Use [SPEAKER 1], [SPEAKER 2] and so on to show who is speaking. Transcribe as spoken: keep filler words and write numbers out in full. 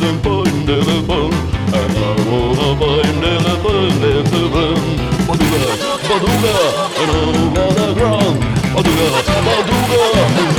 [SPEAKER 1] and find elephant. And I wanna find elephant in heaven. Baduga, baduga, and over the ground. Baduga, baduga.